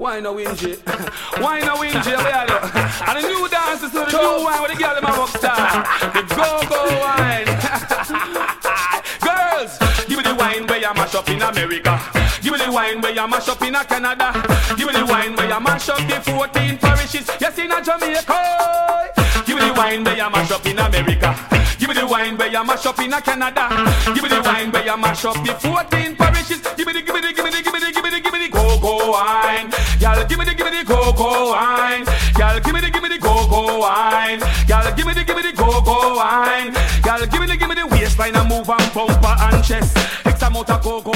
Why no Wingy? Why no Wingy? And the new dances to the new wine with the girl in my rock star. The go-go wine. Girls, give me the wine where you mash up in America. Give me the wine where you mash up in Canada. Give me the wine where you mash up the 14 parishes. Yes, in Jamaica. Give me the wine where you mash up in America. Give me the wine where you mash up in Canada. Give me the wine where you mash up the 14 parishes. Give me the go-go wine. Y'all give me the go-go wine. Y'all give me the go-go wine. Y'all give me the go-go wine. Y'all give me the waistline and move and bumper and chest. X amount of go-go